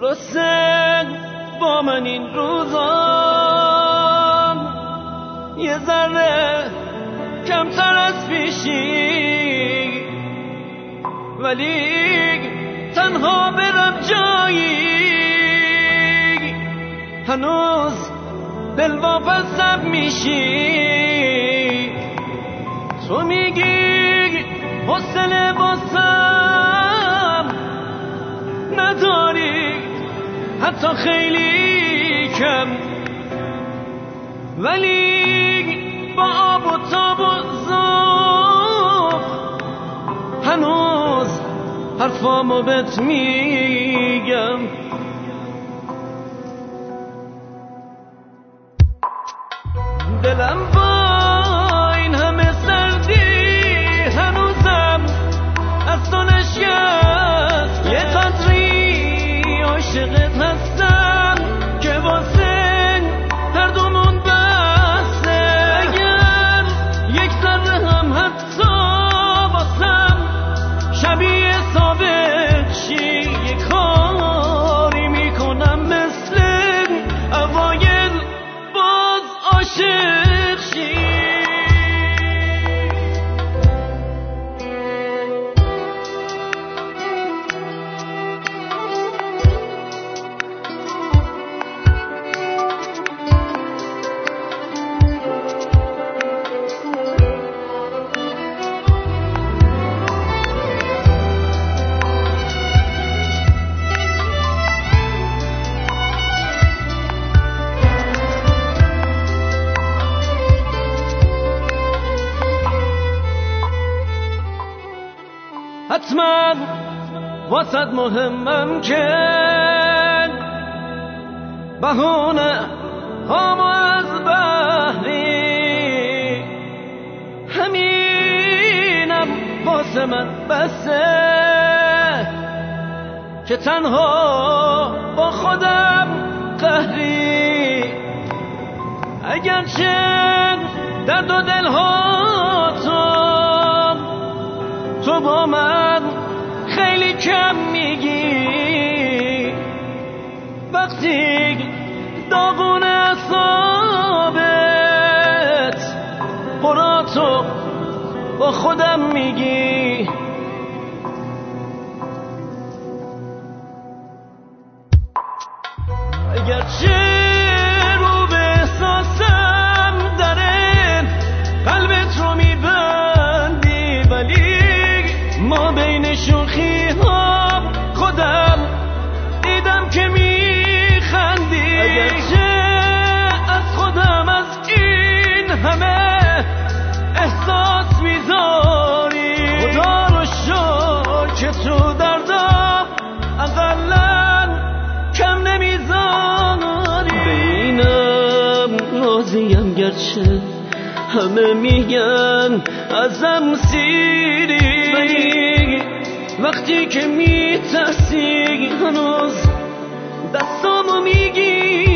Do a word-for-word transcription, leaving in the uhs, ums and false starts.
درسته با من این روزا یه ذره کمتر از پیشی، ولی تنها برم جایی هنوز دل واپسم میشی. تو میگی حوصله واسم نداری حتی خیلی کم، ولی با آب و تاب و ذوق هنوز حرفامو بهت میگم. دلم با این همه سردی هنوزم از تو نشکست، یه قدری عاشقت هستم که واسه هر دومون بسته. اگر یک ذره هم حتی واسم شبیه ثابت شی، یه کاری میکنم مثل اوایل باز عاشق شی. حتما واسد مهمم که بهونه هم از بحری، همینم واسه من بسه که تنها با خودم قهری. اگرچه درد و دلها تو تو با من خیلی کم میگی، وقتی داغون اعصابت قراتو با خودم میگی. اگرچه رو به احساسم داره قلبت رو میبندی، ولی ما بین شوخی ها خودم دیدم که میخندی. اگرچه از خودم از این همه احساس میذاری، خدا رو شکر که تو دردم اقلن کم نمیذاری. بینم راضیم گرچه همه میگن ازم سیری، وقتی که میترسی هنوز دستامو میگی